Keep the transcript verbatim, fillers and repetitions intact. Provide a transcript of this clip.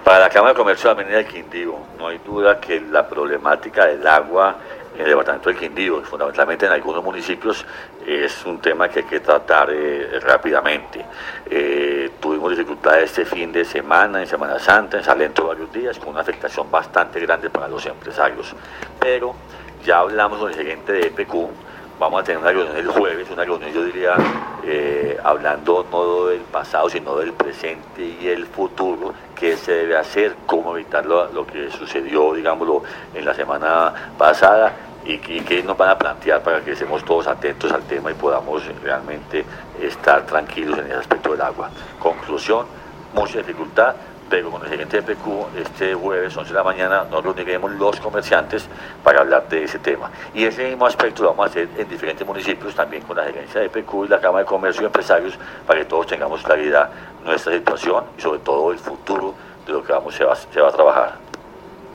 Para la Cámara de Comercio de la Avenida del Quindío, no hay duda que la problemática del agua en el departamento del Quindío, fundamentalmente en algunos municipios, es un tema que hay que tratar eh, rápidamente. Eh, tuvimos dificultades este fin de semana, en Semana Santa, en Salento varios días, con una afectación bastante grande para los empresarios. Pero ya hablamos con el gerente de E P Q. Vamos a tener una reunión el jueves, una reunión yo diría eh, hablando no del pasado sino del presente y el futuro, qué se debe hacer, cómo evitar lo, lo que sucedió, digámoslo, en la semana pasada y, y qué nos van a plantear para que estemos todos atentos al tema y podamos realmente estar tranquilos en ese aspecto del agua. Conclusión, mucha dificultad. Pero con el gerente de E P Q, este jueves once de la mañana, nos reuniremos los comerciantes para hablar de ese tema. Y ese mismo aspecto lo vamos a hacer en diferentes municipios, también con la gerencia de E P Q y la Cámara de Comercio y Empresarios, para que todos tengamos claridad nuestra situación y sobre todo el futuro de lo que vamos, se, va, se va a trabajar.